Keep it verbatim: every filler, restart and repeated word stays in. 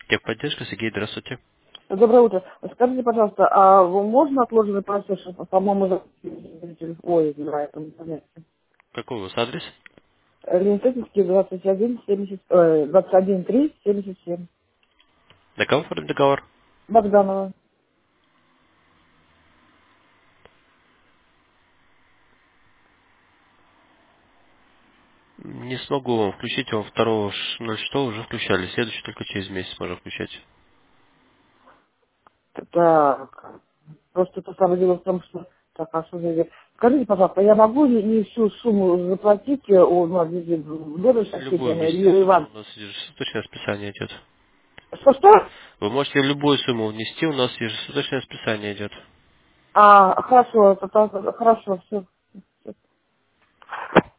Техподдержка, Сергей, здравствуйте. Доброе утро. Скажите, пожалуйста, а можно отложенный платеж, по-моему, за... Ой, на этом занятии. Какой у вас адрес? Ленинградский двадцать один семьдесят, э, двадцать один три семьдесят семь. На кого оформить договор? Богданова. Не смогу вам включить, вам второго ноль шестого уже включали. Следующий только через месяц можно включать. Так, просто это самое дело в том, что... Так, а что за... Скажите, пожалуйста, я могу ли не всю сумму заплатить э, у нас здесь в доме Любую соседям, внести или сумму, Иван? у нас ежесуточное расписание идет. Что-что? Вы можете любую сумму внести, у нас ежесуточное расписание идет. А, хорошо, это, это- хорошо, все.